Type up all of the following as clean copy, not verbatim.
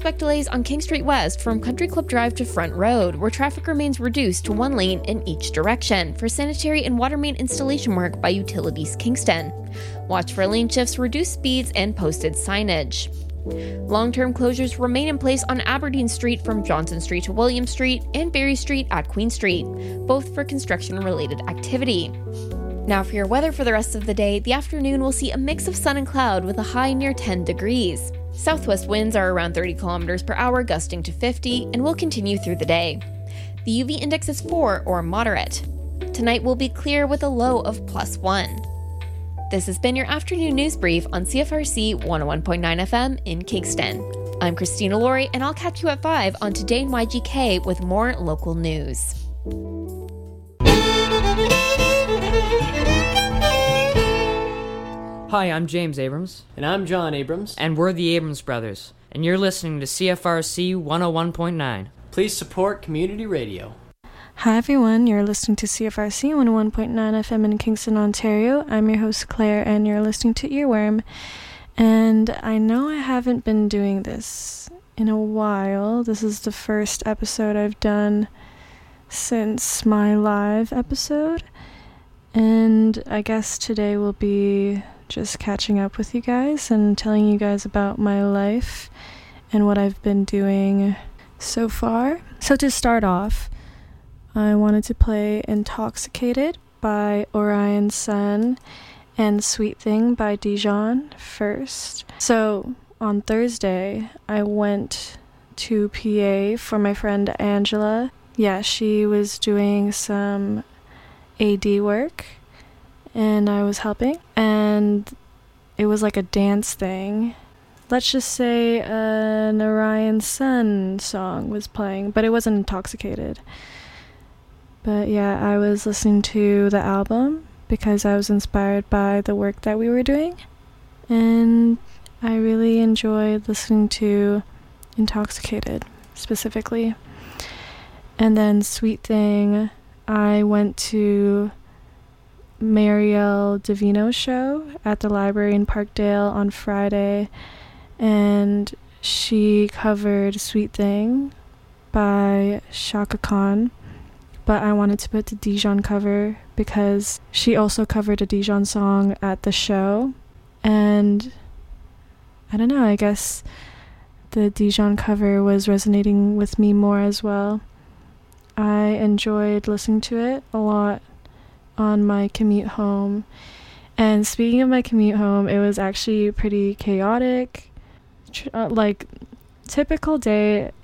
expect delays on King Street West from Country Club Drive to Front Road, where traffic remains reduced to one lane in each direction for sanitary and water main installation work by Utilities Kingston. Watch for lane shifts, reduced speeds, and posted signage. Long-term closures remain in place on Aberdeen Street from Johnson Street to William Street and Berry Street at Queen Street, both for construction-related activity. Now for your weather for the rest of the day, the afternoon will see a mix of sun and cloud with a high near 10 degrees. Southwest winds are around 30 kilometers per hour, gusting to 50, and will continue through the day. The UV index is 4 or moderate. Tonight will be clear with a low of +1. This has been your afternoon news brief on CFRC 101.9 FM in Kingston. I'm Christina Laurie, and I'll catch you at 5 on Today in YGK with more local news. Hi, I'm James Abrams. And I'm John Abrams. And we're the Abrams Brothers. And you're listening to CFRC 101.9. Please support community radio. Hi everyone, you're listening to CFRC 101.9 FM in Kingston, Ontario. I'm your host Claire, and you're listening to Earworm. And I know I haven't been doing this in a while. This is the first episode I've done since my live episode. And I guess today will be just catching up with you guys and telling you guys about my life and what I've been doing so far. So to start off, I wanted to play Intoxicated by Orion Sun and Sweet Thing by Dijon first. So on Thursday, I went to PA for my friend Angela. Yeah, she was doing some AD work and I was helping, and it was like a dance thing. Let's just say an Orion Sun song was playing, but it wasn't Intoxicated. But yeah, I was listening to the album because I was inspired by the work that we were doing, and I really enjoyed listening to Intoxicated specifically. And then Sweet Thing, I went to Marielle Davino's show at the library in Parkdale on Friday, and she covered Sweet Thing by Shaka Khan. But I wanted to put the Dijon cover because she also covered a Dijon song at the show. And I don't know, I guess the Dijon cover was resonating with me more as well. I enjoyed listening to it a lot on my commute home. And speaking of my commute home, it was actually pretty chaotic. Like, typical day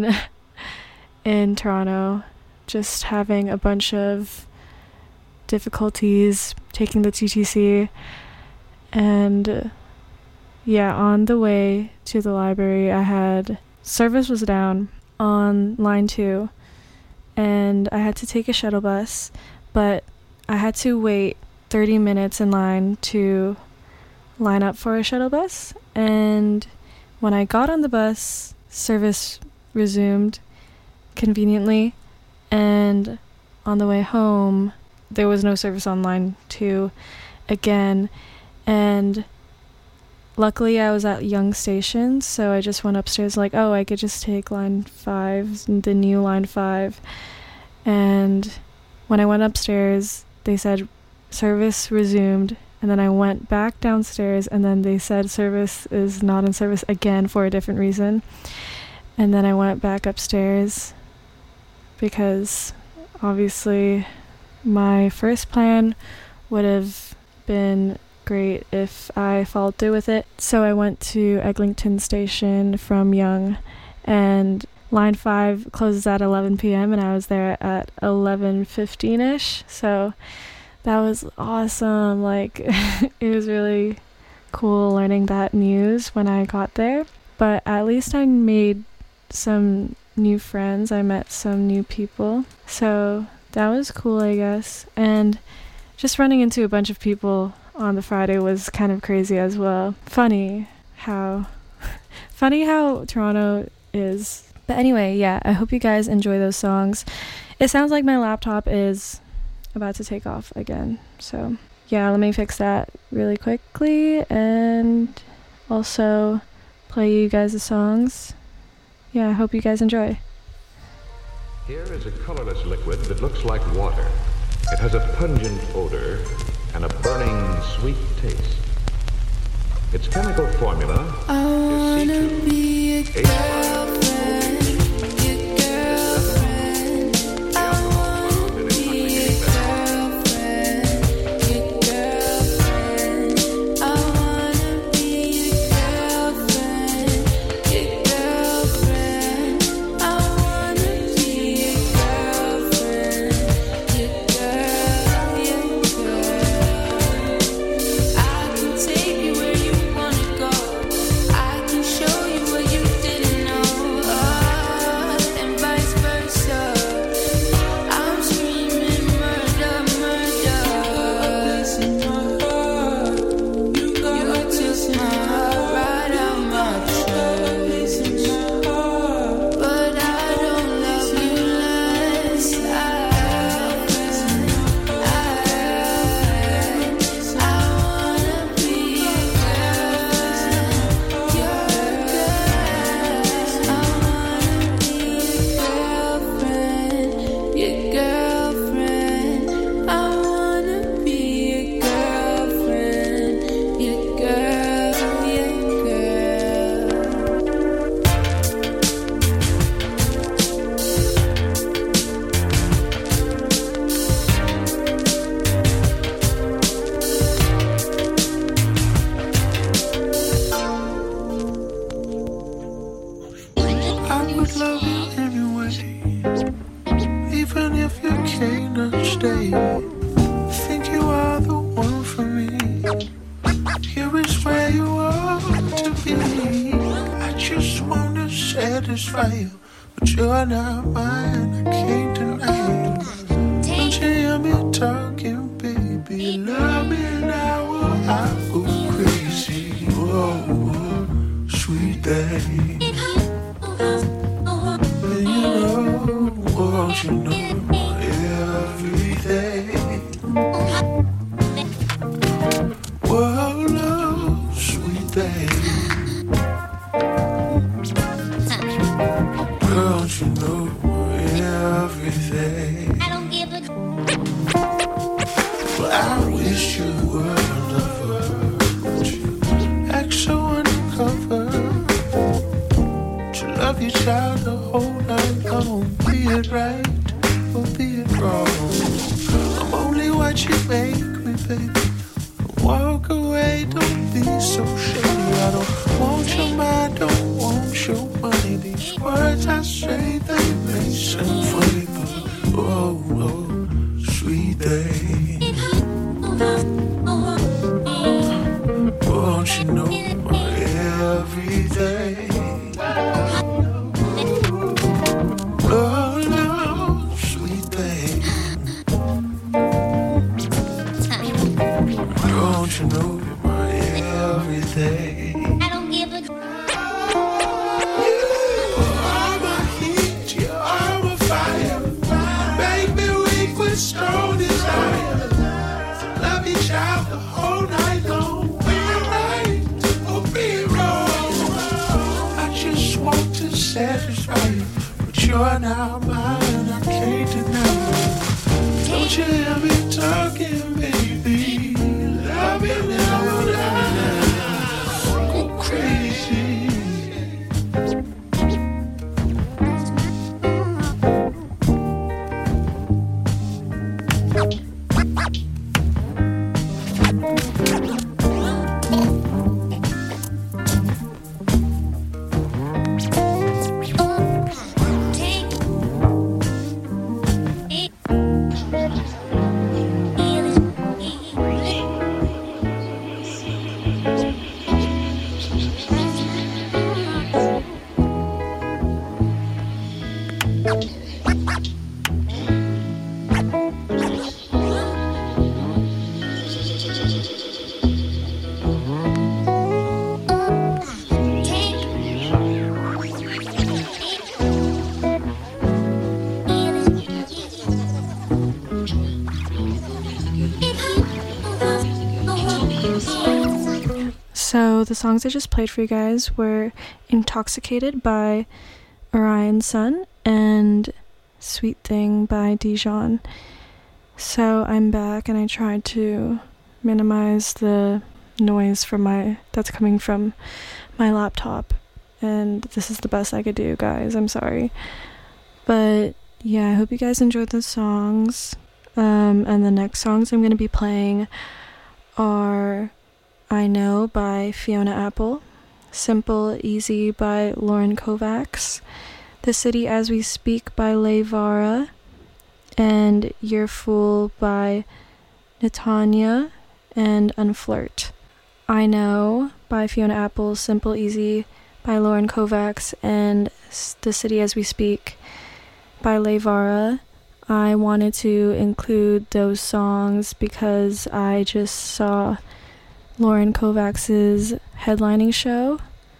in Toronto. Just having a bunch of difficulties taking the TTC, and yeah, on the way to the library service was down on line 2, and I had to take a shuttle bus, but I had to wait 30 minutes in line to line up for a shuttle bus, and when I got on the bus, service resumed conveniently. And on the way home, there was no service on line 2 again. And luckily I was at Yonge Station, so I just went upstairs like, oh, I could just take line 5, the new line 5. And when I went upstairs, they said service resumed. And then I went back downstairs, and then they said service is not in service again for a different reason. And then I went back upstairs, because obviously my first plan would have been great if I followed through with it. So I went to Eglinton Station from Yonge, and line 5 closes at 11 p.m. and I was there at 11:15ish. So that was awesome. Like, it was really cool learning that news when I got there. But at least I made some new friends. I met some new people, so that was cool, I guess. And just running into a bunch of people on the Friday was kind of crazy as well. Funny how Toronto is. But anyway, yeah, I hope you guys enjoy those songs. It sounds like my laptop is about to take off again, so yeah, let me fix that really quickly and also play you guys the songs yeah, I hope you guys enjoy. Here is a colorless liquid that looks like water. It has a pungent odor and a burning, sweet taste. Its chemical formula is C2H5. So the songs I just played for you guys were Intoxicated by Orion Sun and Sweet Thing by Dijon. So I'm back and I tried to minimize the noise that's coming from my laptop, and this is the best I could do, guys. I'm sorry. But yeah, I hope you guys enjoyed the songs. And the next songs I'm going to be playing are I Know by Fiona Apple, Simple Easy by Lauren Kovacs, The City as We Speak by Leigh Vara, and You're Fool by Natanya and Unflirt. I Know by Fiona Apple, Simple Easy by Lauren Kovacs, and The City as We Speak by Leigh Vara. I wanted to include those songs because I just saw Lauren Kovacs' headlining show,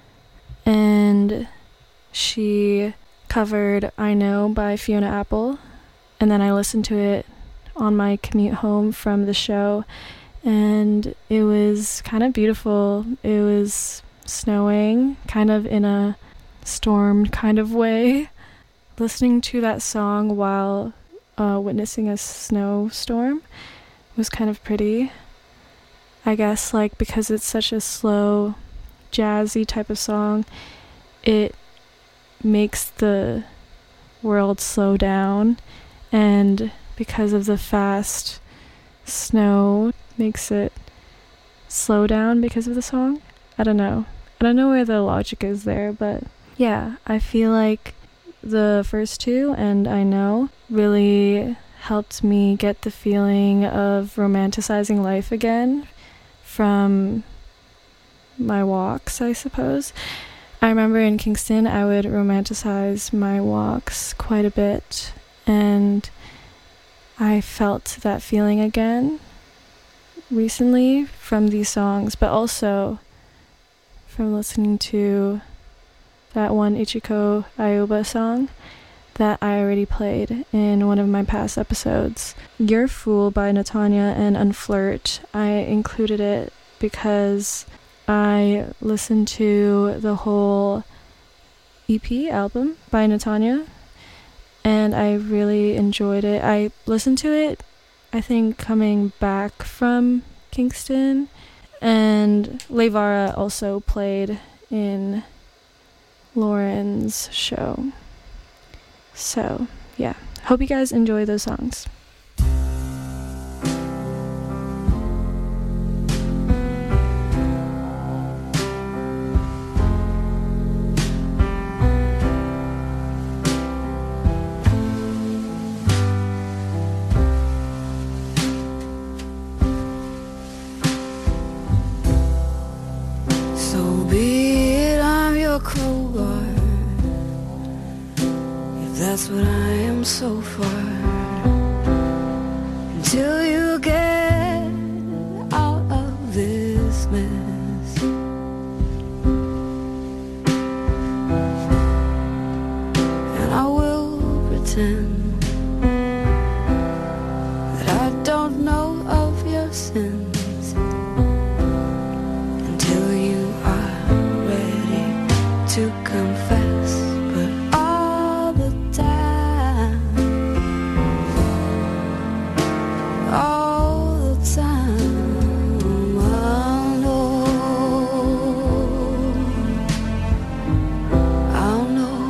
and she covered I Know by Fiona Apple, and then I listened to it on my commute home from the show, and it was kind of beautiful. It was snowing, kind of in a storm kind of way. Listening to that song while witnessing a snowstorm was kind of pretty. I guess, like, because it's such a slow, jazzy type of song, it makes the world slow down, and because of the fast snow makes it slow down because of the song. I don't know where the logic is there, but yeah, I feel like the first two and I Know really helped me get the feeling of romanticizing life again from my walks, I suppose. I remember in Kingston I would romanticize my walks quite a bit, and I felt that feeling again recently from these songs, but also from listening to that one Ichiko Aoba song that I already played in one of my past episodes. You're Fool by Natanya and Unflirt. I included it because I listened to the whole EP album by Natanya, and I really enjoyed it. I listened to it, I think, coming back from Kingston, and Leigh Vara also played in Lauren's show. So, yeah. Hope you guys enjoy those songs. So be it, I'm your crowbar, if that's what I am so far, until you get out of this mess. And I will pretend that I don't know of your sins until you are ready to confess. But all the time, I'll know.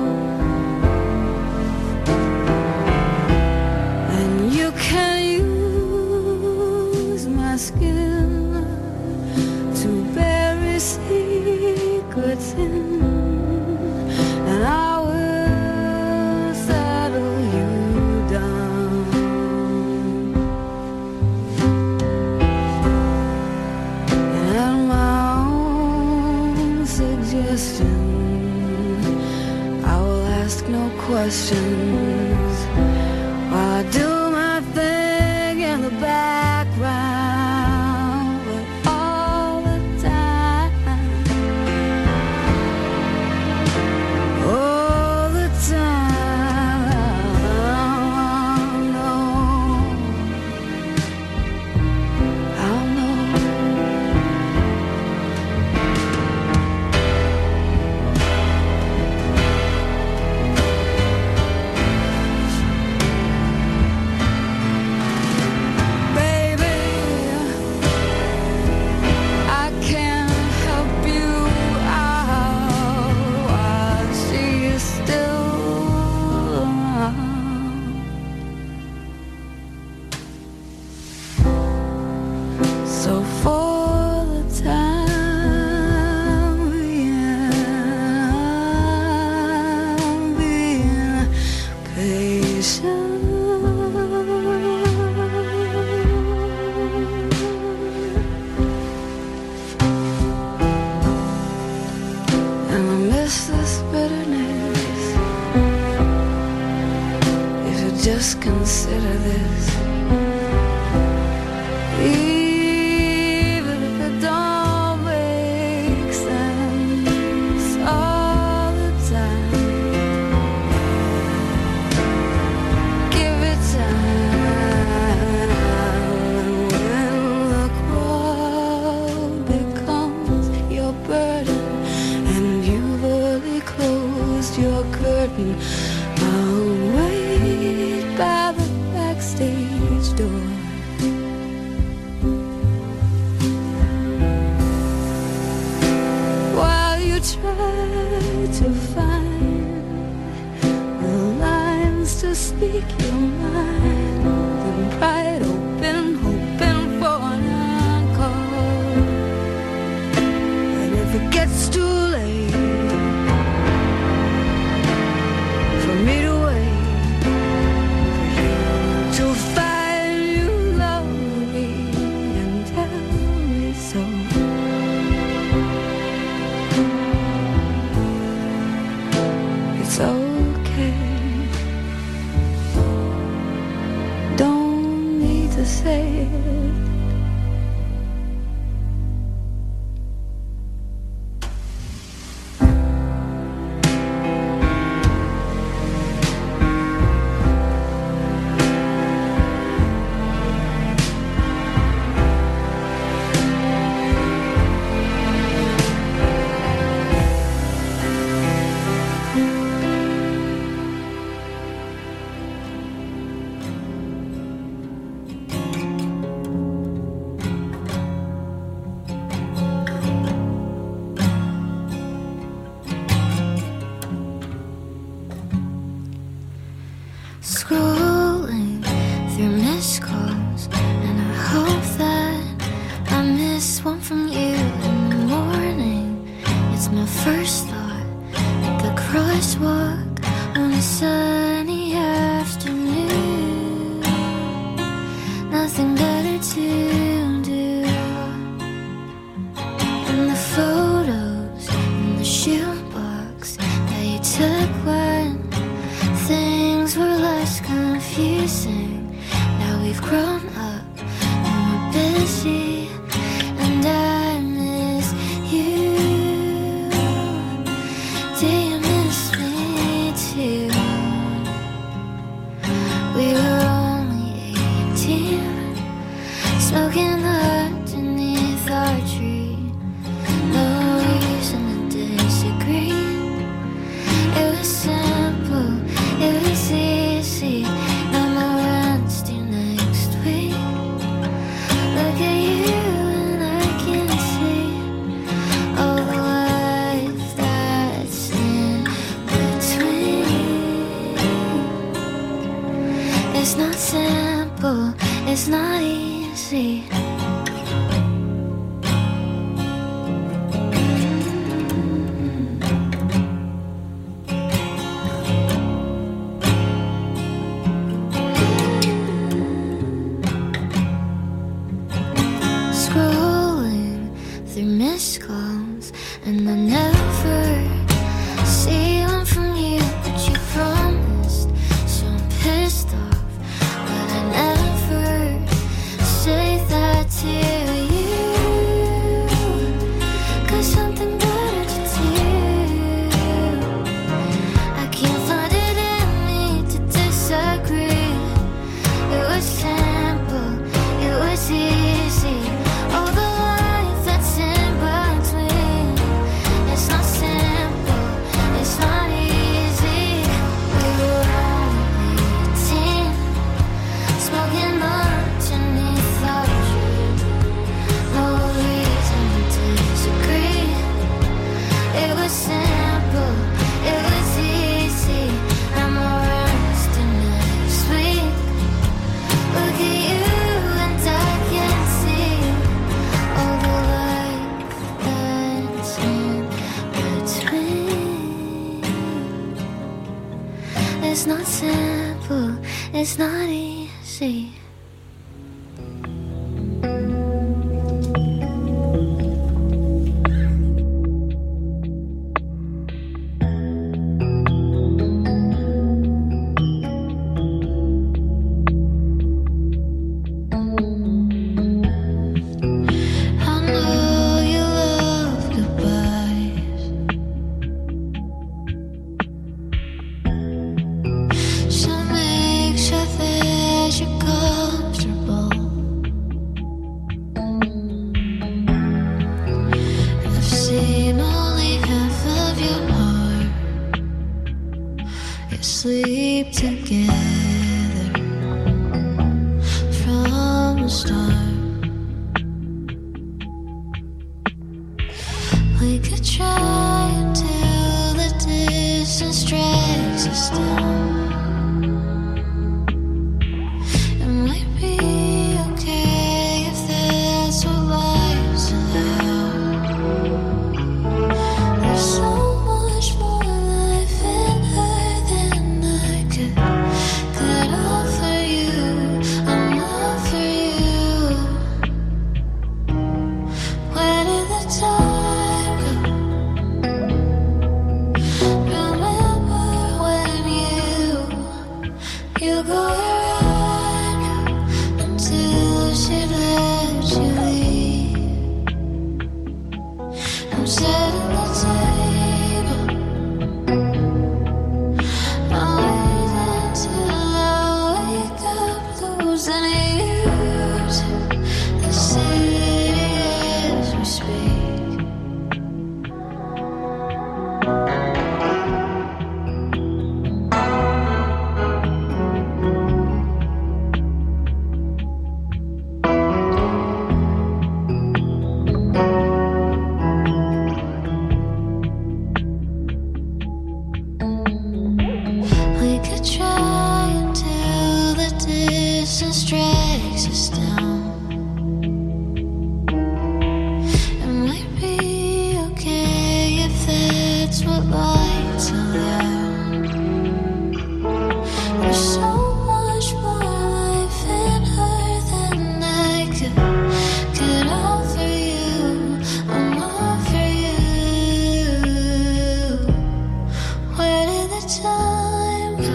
And you can use my skin to bury secrets in, and I will settle you down. And my own suggestion, I will ask no questions while I do my thing in the background. But all the time, all the time, I'll know. just consider this. Even if it don't make sense all the time, give it time. When the crowd becomes your burden and you've already closed your curtain, I'll wait by the backstage door. While you try to find the lines to speak your mind, and pride open, hoping for an encore. And if it gets too late for me to wait for you to find you love me and tell me so, it's okay. Don't need to say it. Scrolling through missed calls, and I hope that I miss one from you in the morning. It's my first thought at the crosswalk on a sunny afternoon. Nothing better to do. And the photos in the shoebox that you took when things were less confusing. Now we've grown up and we're busy, and I miss you. Do you miss me too? We were only 18, smoking underneath our tree. No reason to disagree. It was simple, it was easy. No more rents due next week. Look at you and I can see all the life that's in between. It's not simple, it's not easy. Scrolling through missed calls, and I never see one from you, but you promised, so I'm pissed off. But I never say that to you, 'cause something better to do. I can't find it in me to disagree. It was simple, it was easy. All the life that's in between. It's not simple, it's not easy. We were only 18, smoking underneath our tree. No reason to disagree. It was simple, it was easy. I'm alright next week. Look at you and I can see all the life that's in between. It's not simple, it's not easy. could sleep together from the start. We could try until the distance drags us down. It might be okay if that's what life's allowed. There's so much more life in her than I could offer you. I'm not for you. Where did the time go? Remember when you go around until she let you leave. I'm setting the table. I'm waiting till I wake up, losing you to the city as we speak. We could try until the distance drags us down. It might be okay if that's what life's allowed. There's so much more life in her than I could offer you. I'm all for you. Where did the time go?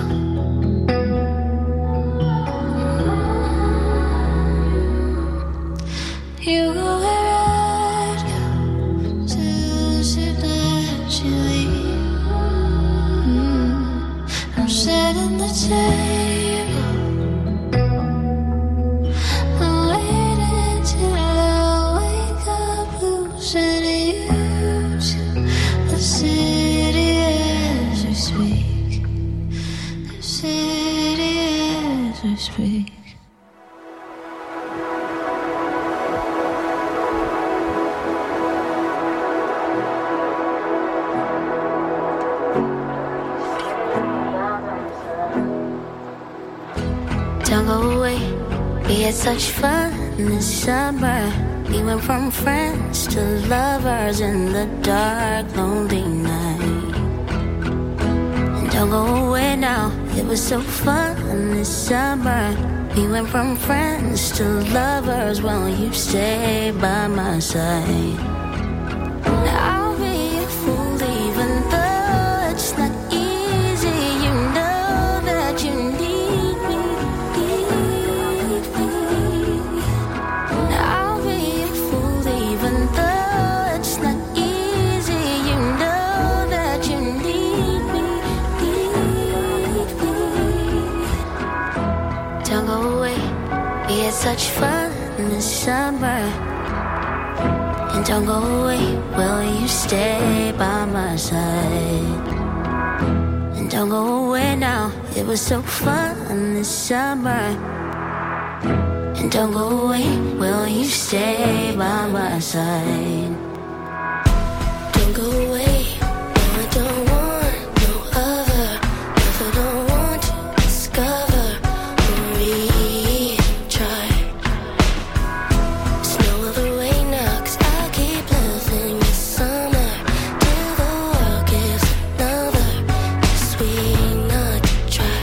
You go where I'd go till she let you leave. I'm setting the table. I'm waiting till I wake up, losing you to the city as we speak. The city as we speak. Don't go away, we had such fun this summer. We went from friends to lovers in the dark, lonely night. And don't go away now, it was so fun this summer. We went from friends to lovers, will you stay by my side? I'll be a fool even though it's not easy. You know that you need me. I'll be a fool even though it's not easy. You know that you need me. Don't go away, we had such fun this summer. And don't go away, will you stay by my side? And don't go away now, it was so fun this summer. And don't go away, will you stay by my side? Don't go away, no I don't want no other. If I don't want to discover or retry. There's no other way now, 'cause I keep living this summer till the world gives another sweet nut to try.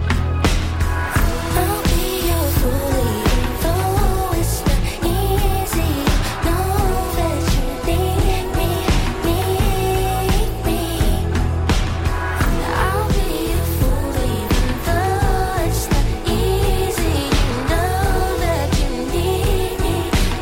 I'll be your fool even though it's not easy. Know that you need me. I'll be your fool even though it's not easy. You know that you need me.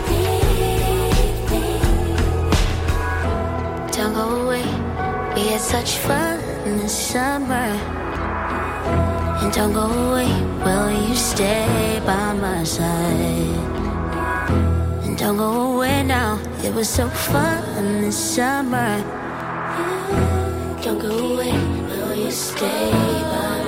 Don't go away, we had such fun this summer. And don't go away, will you stay by my side? And don't go away now, it was so fun this summer. Don't go away, will you stay by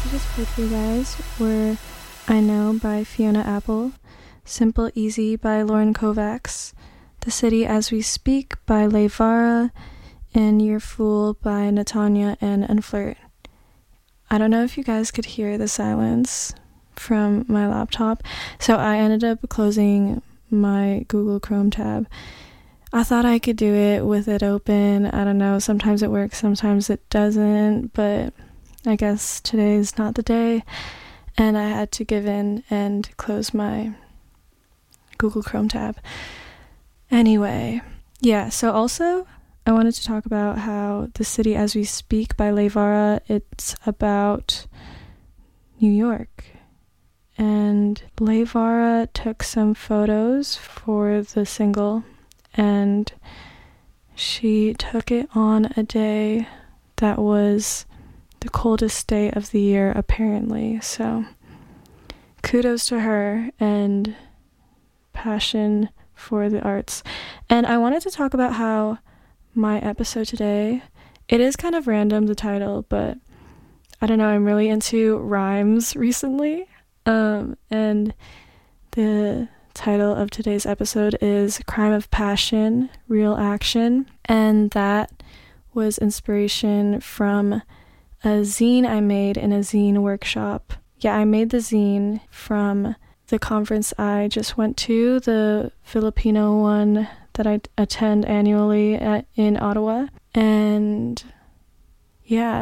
I just played for you guys were I Know by Fiona Apple, Simple Easy by Lauren Kovacs, The City as We Speak by Leigh Vara, and You're Fool by Natanya and Unflirt. I don't know if you guys could hear the silence from my laptop, so I ended up closing my Google Chrome tab. I thought I could do it with it open. I don't know, sometimes it works, sometimes it doesn't, but I guess today is not the day, and I had to give in and close my Google Chrome tab. Anyway, yeah, so also I wanted to talk about how The City as We Speak by Leigh Vara, it's about New York. And Leigh Vara took some photos for the single, and she took it on a day that was the coldest day of the year, apparently. So kudos to her and passion for the arts. And I wanted to talk about how my episode today, it is kind of random, the title, but I don't know, I'm really into rhymes recently. And the title of today's episode is Crime of Passion, Real Action. And that was inspiration from a zine I made in a zine workshop. Yeah, I made the zine from the conference I just went to, the Filipino one that I attend annually in Ottawa. And yeah,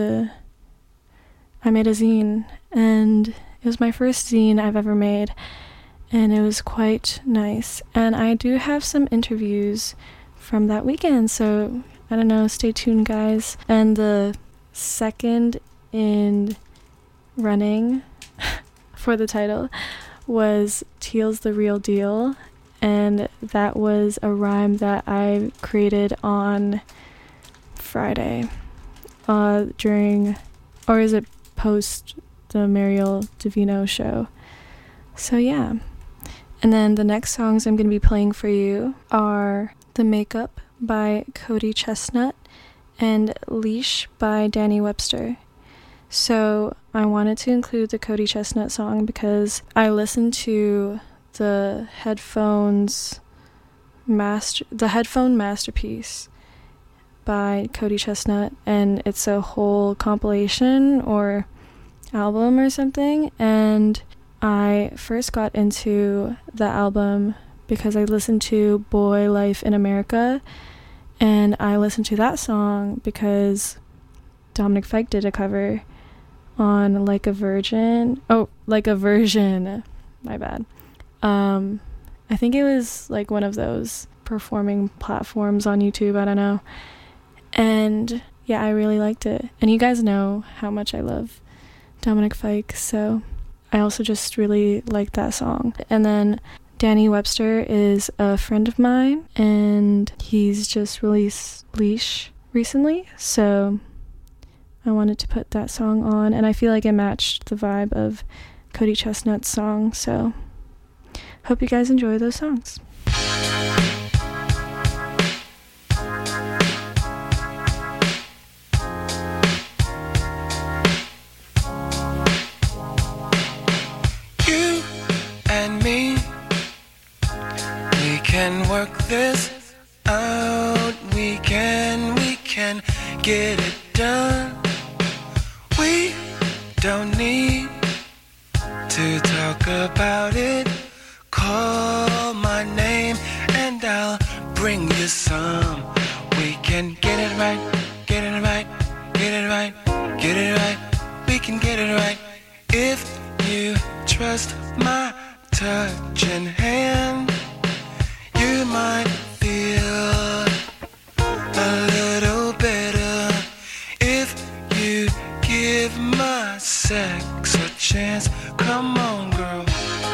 I made a zine, and it was my first zine I've ever made, and it was quite nice. And I do have some interviews from that weekend, so I don't know, stay tuned, guys. And the second in running for the title was Teal's The Real Deal, and that was a rhyme that I created on Friday post the Mariel Divino show. So yeah. And then the next songs I'm going to be playing for you are The Makeup by Cody Chestnut and Leash by Danny Webster. So I wanted to include the Cody Chestnut song because I listened to the headphone masterpiece by Cody Chestnut, and it's a whole compilation or album or something, and I first got into the album because I listened to Boy Life in America, and I listened to that song because Dominic Fike did a cover on Like a Version, my bad. I think it was like one of those performing platforms on YouTube, I don't know. And yeah, I really liked it. And you guys know how much I love Dominic Fike, so I also just really liked that song. And then Danny Webster is a friend of mine, and he's just released Leash recently, so I wanted to put that song on, and I feel like it matched the vibe of Cody Chestnut's song, so hope you guys enjoy those songs. You and me, we can work this out, we can get it done. We don't need to talk about it. Call my name and I'll bring you some. We can get it right, get it right, get it right, get it right. We can get it right if you trust my touch and hand. You might feel a little better if you give my sex a chance. Come on, girl.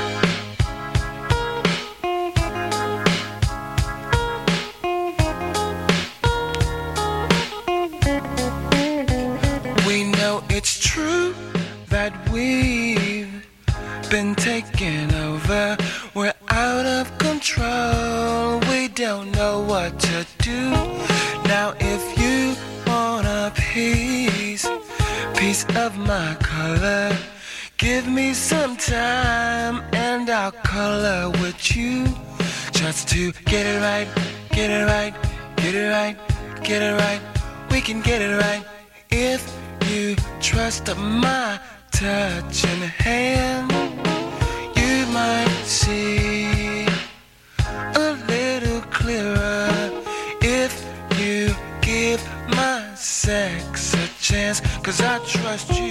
We know it's true that we've been taken over. We're out of control. We don't know what to do. Now if you want a piece piece of my color. Give me some time and I'll color with you. Just to get it right, get it right, get it right, get it right. We can get it right if you trust my touch and hand. You might see a little clearer if you give my sex a chance, 'cause I trust you.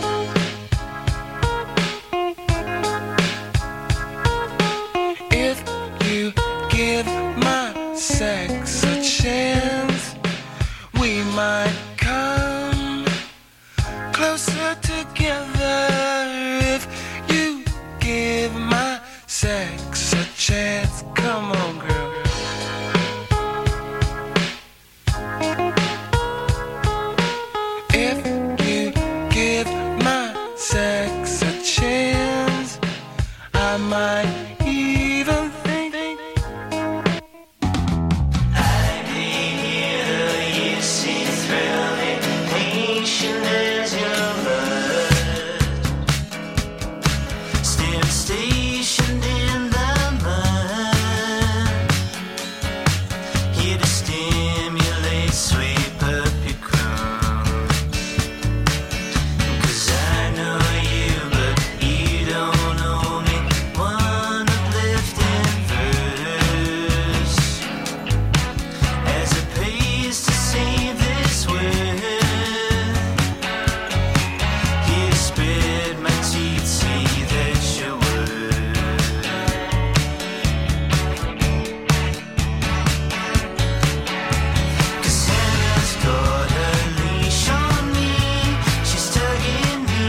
If you give my sex a chance, we might come closer together. If you give my sex a chance, come on, girl. If you give my sex a chance, I might even think I'd be here. You seem thrilling, patient as your blood, still stationed in the mud, here to stimulate, sweep up your crumbs. 'Cause I know you, but you don't know me. One uplifting verse as a pace to save this world. Here to spread my teeth, see that you're worth. 'Cause Hannah's got a leash on me, she's tugging me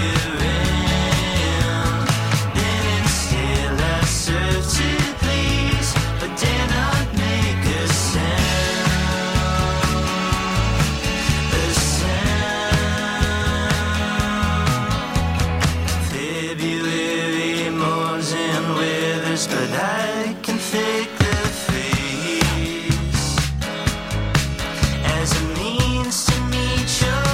around. Then and still I serve to please, but dare not make a sound. A sound. February mourns and withers, but I can fake the face as a means to meet your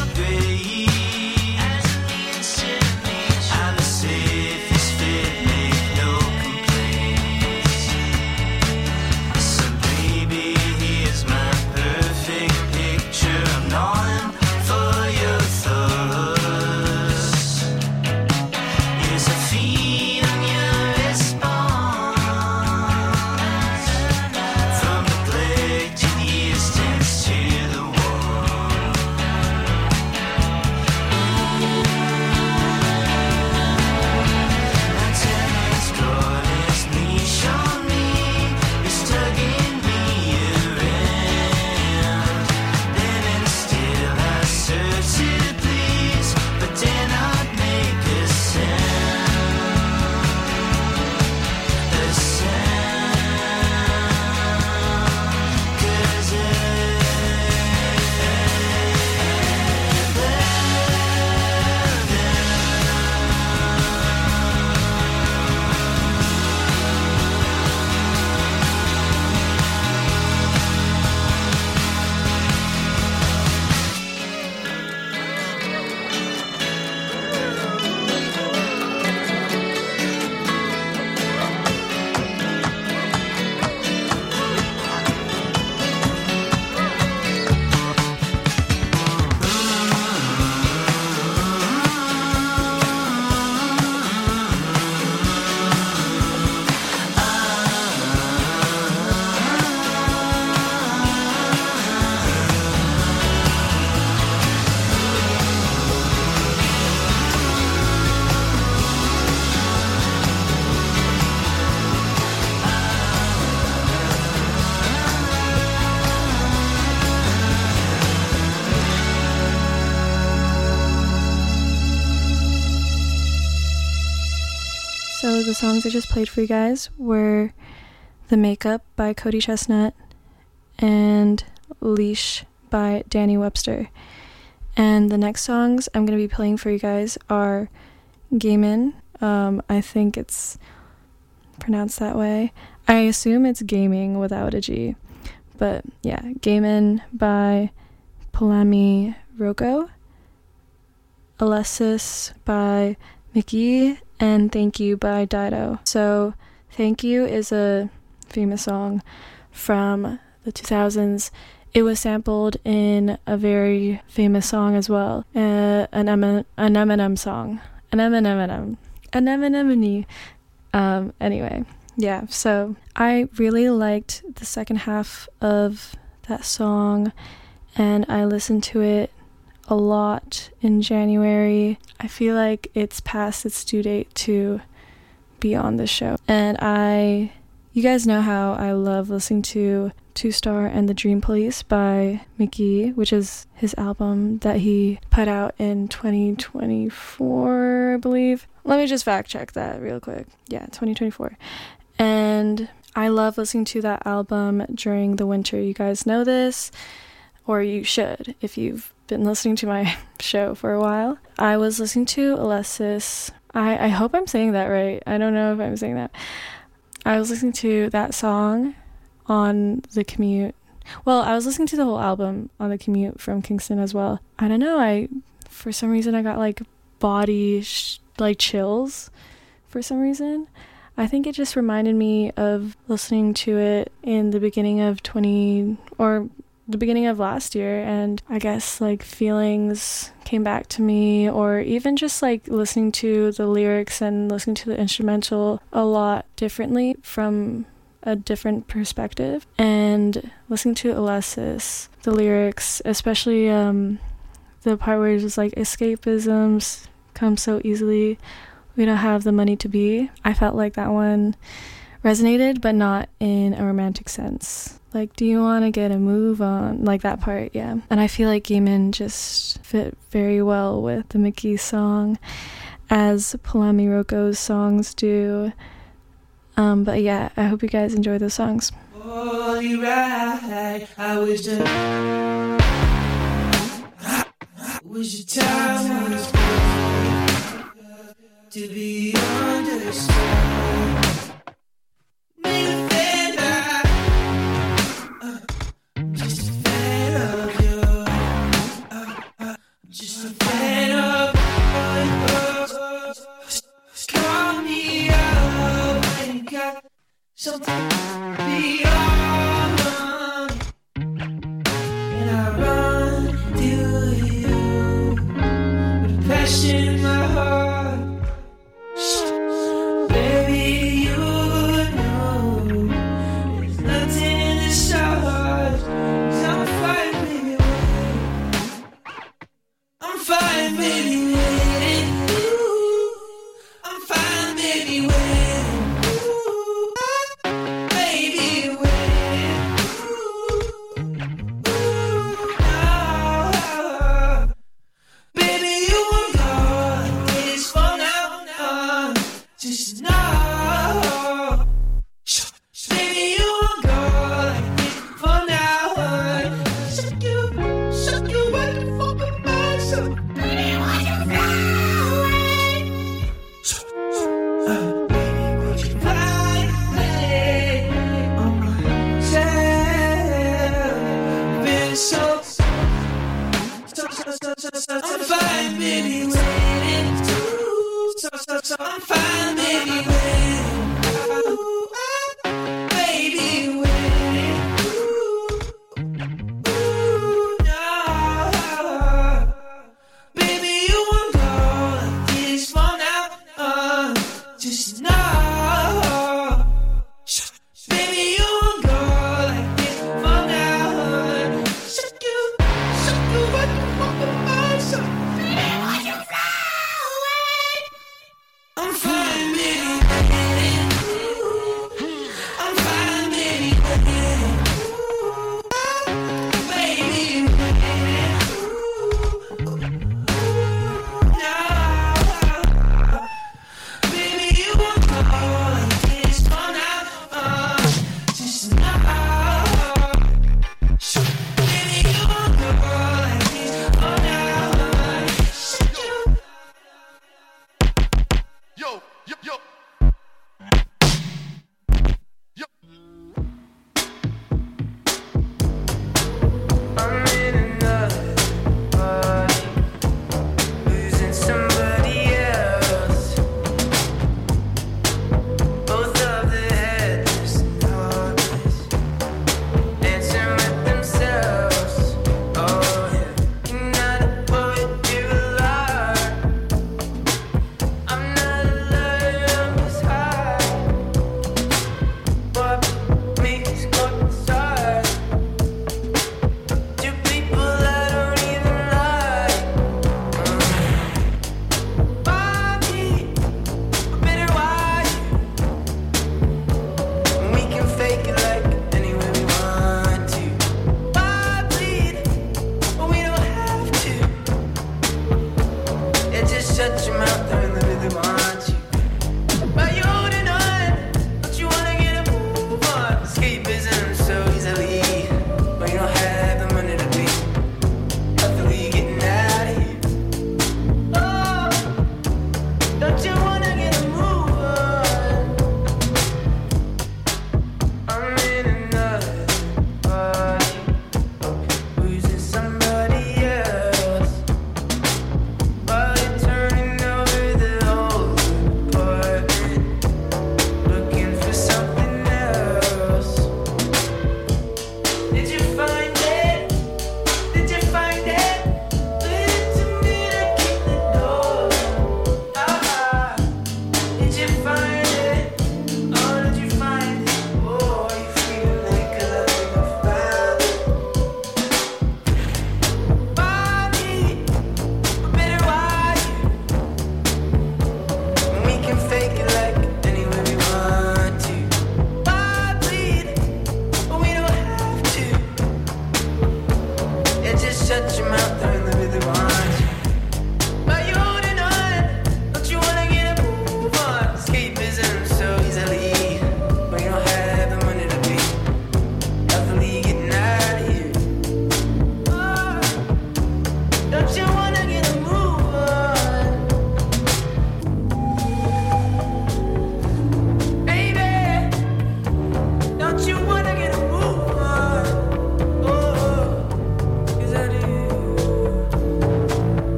grace. I'm the safest fit, make no complaints. So baby, here's my perfect picture. I'm gnawing for your thoughts. Here's a feed on your response. From neglected distance to the wall. My tenant's got his leash on me, he's tugging me around. Then and still I serve to please, but dare not make a sound. A sound. 'Cause So the songs I just played for you guys were The Makeup by Cody Chestnut and Leash by Danny Webster. And the next songs I'm going to be playing for you guys are Gaming. I think it's pronounced that way. I assume it's gaming without a G. But yeah, Gaming by Palami Rocco. Alessis by Mickey and Thank You by Dido. So Thank You is a famous song from the 2000s. It was sampled in a very famous song as well, an Eminem song. Anyway, yeah, so I really liked the second half of that song, and I listened to it a lot in January. I feel like it's past its due date to be on this show. And you guys know how I love listening to Two Star and the Dream Police by Mickey, which is his album that he put out in 2024, I believe. Let me just fact check that real quick. Yeah, 2024. And I love listening to that album during the winter. You guys know this, or you should if you've been listening to my show for a while. I was listening to Alessis. I hope I'm saying that right. I don't know if I'm saying that. I was listening to that song on the commute. Well, I was listening to the whole album on the commute from Kingston as well. I don't know, for some reason I got like body chills for some reason. I think it just reminded me of listening to it in the beginning of the beginning of last year, and I guess like feelings came back to me, or even just like listening to the lyrics and listening to the instrumental a lot differently from a different perspective. And listening to Alessis, the lyrics, especially the part where it's just like escapisms come so easily, we don't have the money to be. I felt like that one resonated, but not in a romantic sense. Like, do you want to get a move on? Like that part, yeah. And I feel like Gaiman just fit very well with the Mickey song, as Palami Roko's songs do. But yeah, I hope you guys enjoy those songs. Holy right, I wish your time was good to be understood. Made a fan just a fan of you. Just a fan of call me up when you got something beyond, and I run to you with passion in my heart. Baby,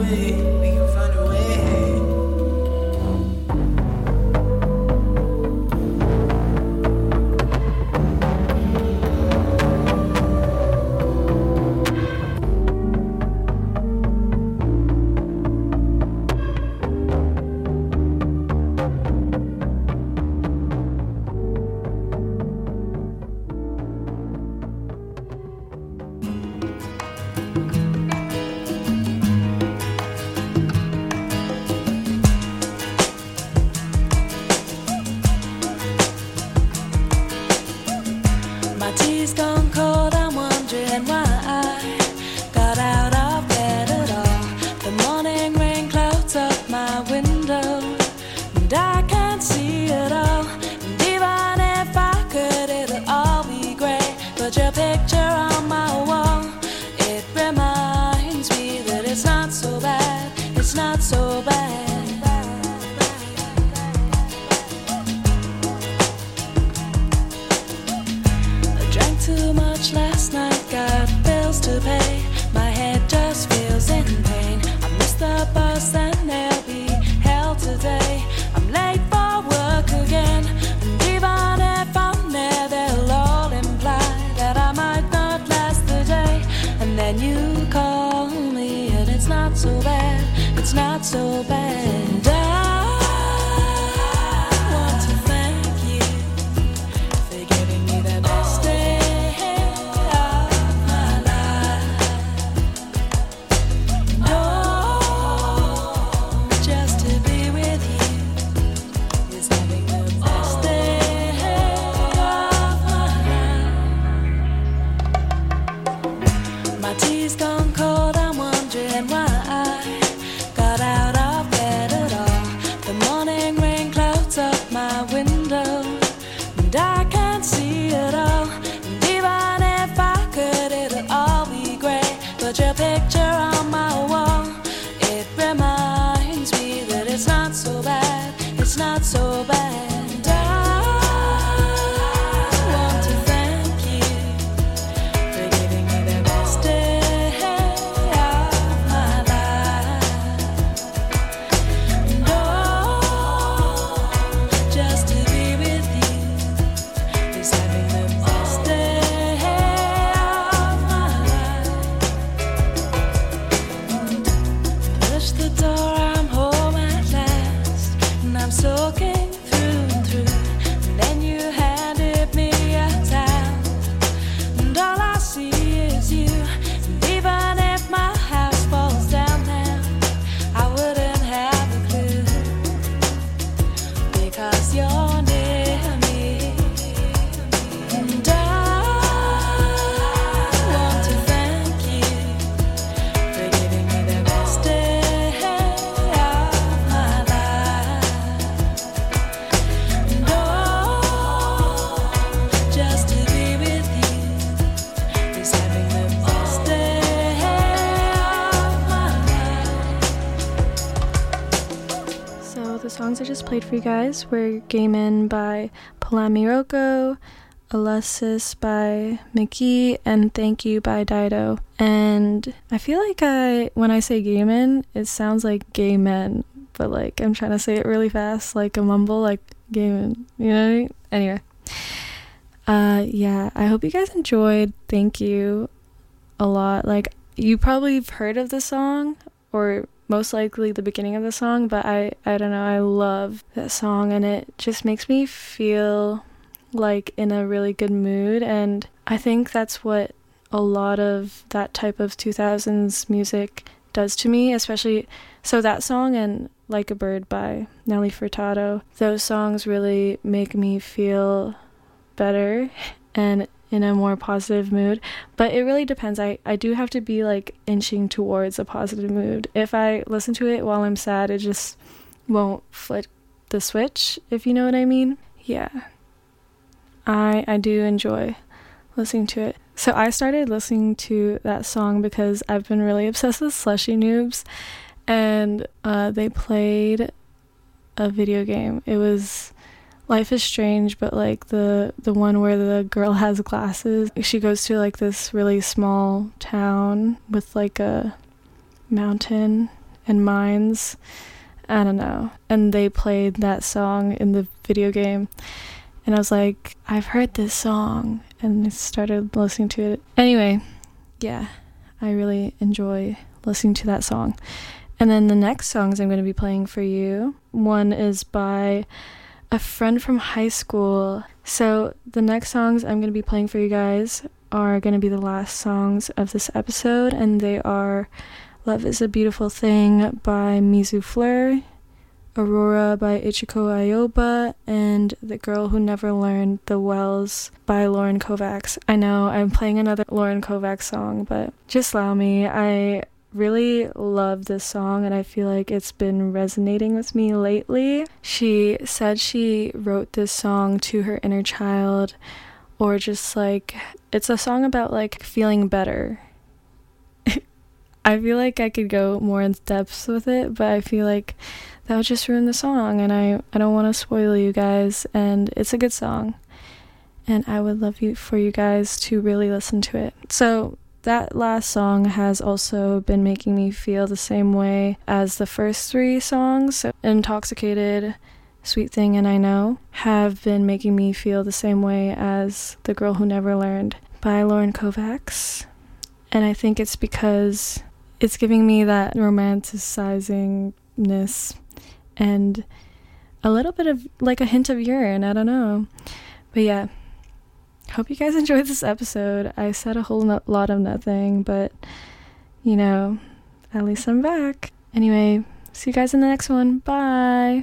way. We can find a way. My tea's gone cold, I'm wondering why I got out of bed at all. The morning rain clouds up my window, and I can't see it all. And even if I could, it'll all be grey. But your picture on my wall, it reminds me that it's not so bad, it's not so bad. Too much last night, got bills to pay. My head just feels in pain. I missed the bus and they'll be hell today. I'm late for work again, and even if I'm there, they'll all imply that I might not last the day. And then you call me, and it's not so bad, it's not so bad. And I want to thank you for giving me the best day. Not so bad. I want to thank you for giving me the best day of my life. And just to be with you is having the best day of my life. Push the door, I'm home at last. I'm soaking through and through, and then you handed me a towel, and all I see is you. And even if my house falls down now, I wouldn't have a clue, because you're near me. And I want to thank you for giving me the best day of my life. Just to be with you is having the best day of my life. So the songs I just played for you guys were Gay Men by Palami Rocco, Alessis by Mickey, and Thank You by Dido. And I feel like when I say gay men, it sounds like gay men, but like I'm trying to say it really fast, like a mumble, like gay men, you know what I mean? Anyway. Yeah, I hope you guys enjoyed Thank You a lot. Like, you probably have heard of the song, or most likely the beginning of the song, but I don't know, I love that song, and it just makes me feel like in a really good mood, and I think that's what a lot of that type of 2000s music does to me, especially, so that song and Like a Bird by Nelly Furtado, those songs really make me feel better and in a more positive mood. But it really depends. I do have to be like inching towards a positive mood. If I listen to it while I'm sad, it just won't flip the switch, if you know what I mean. Yeah, I do enjoy listening to it. So I started listening to that song because I've been really obsessed with Slushy Noobs, and they played a video game. It was Life is Strange, but like the one where the girl has glasses. She goes to like this really small town with like a mountain and Minds. I don't know. And they played that song in the video game. And I was like, I've heard this song. And I started listening to it. Anyway, yeah, I really enjoy listening to that song. And then the next songs I'm going to be playing for you, one is by a friend from high school. So the next songs I'm going to be playing for you guys are going to be the last songs of this episode, and they are Love is a Beautiful Thing by Mizu Fleur, Aurora by Ichiko Ayoba, and The Girl Who Never Learned the Wells by Lauren Kovacs. I know I'm playing another Lauren Kovacs song, but just allow me. I really love this song, and I feel like it's been resonating with me lately. She said she wrote this song to her inner child, or just like, it's a song about like feeling better. I feel like I could go more in depth with it, but I feel like that would just ruin the song, and I don't want to spoil you guys, and it's a good song, and I would love for you guys to really listen to it. So that last song has also been making me feel the same way as the first three songs. So Intoxicated, Sweet Thing, and I Know have been making me feel the same way as The Girl Who Never Learned by Lauren Kovacs. And I think it's because it's giving me that romanticizing-ness and a little bit of like a hint of urine, I don't know. But yeah, hope you guys enjoyed this episode. I said a whole lot of nothing, but you know, at least I'm back. Anyway, see you guys in the next one. Bye.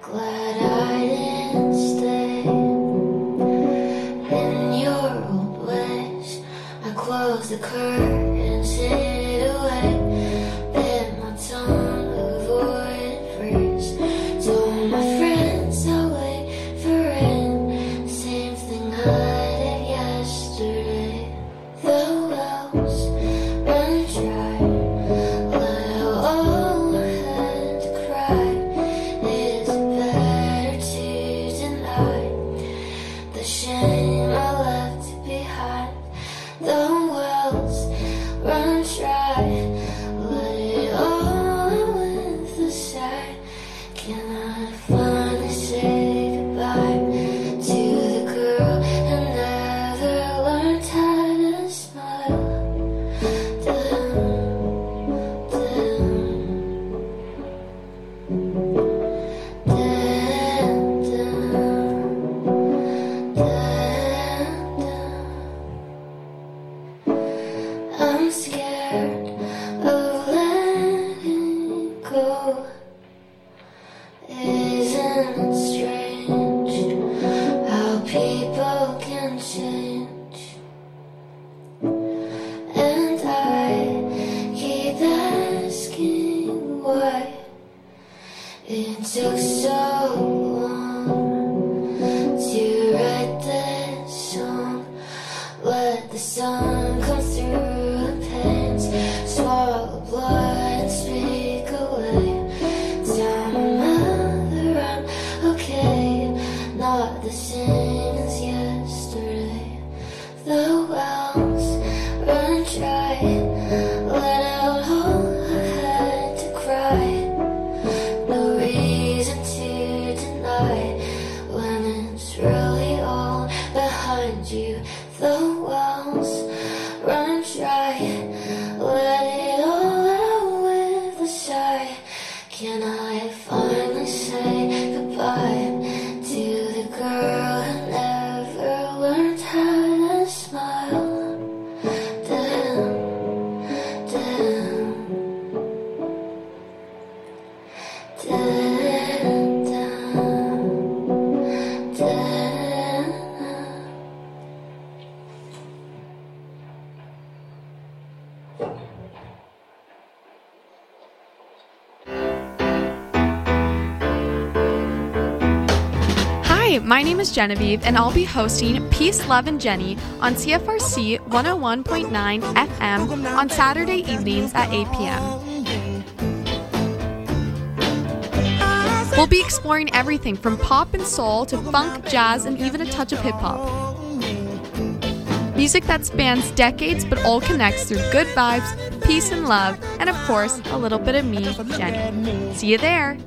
glad I didn't stay in your old ways. I closed the curtains, hid away, bit my tongue, avoid freeze. Told my friends I'll wait for rain, same thing I did yesterday. The wells run dry, let out all I had to cry. Is it better to deny the shame I left behind? The wells run dry, let it all out with a sigh. Can I finally say goodbye to the girl who never learned how to smile? I'm scared of letting go. Isn't it strange how people can change? And I keep asking why it took so long to write this song. Let the sun come through the panes, swallow blood and speak away. Tell my mother I'm okay, not the same as yesterday. The wells run dry, let out all I had to cry. No reason to deny when it's really all behind you. The wells run dry, let it all out with a sigh. Can I finally say goodbye to the girl who never learned how to smile? Damn, damn, damn, damn, damn. Hi, my name is Genevieve, and I'll be hosting Peace, Love, and Jenny on CFRC 101.9 FM on Saturday evenings at 8 p.m. We'll be exploring everything from pop and soul to funk, jazz, and even a touch of hip-hop. Music that spans decades but all connects through good vibes, peace and love, and of course, a little bit of me, Jenny. See you there!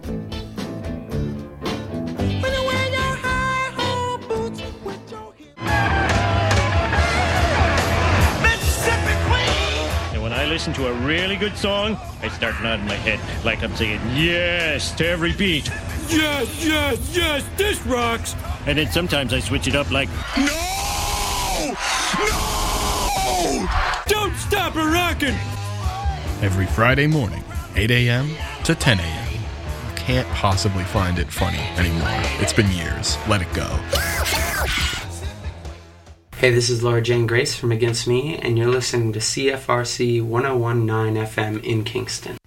I listen to a really good song, I start nodding my head like I'm saying yes to every beat. Yes, yes, yes, this rocks. And then sometimes I switch it up like, no! No! Don't stop a rockin'! Every Friday morning, 8 a.m. to 10 a.m. You can't possibly find it funny anymore. It's been years. Let it go. Hey, this is Laura Jane Grace from Against Me, and you're listening to CFRC 101.9 FM in Kingston.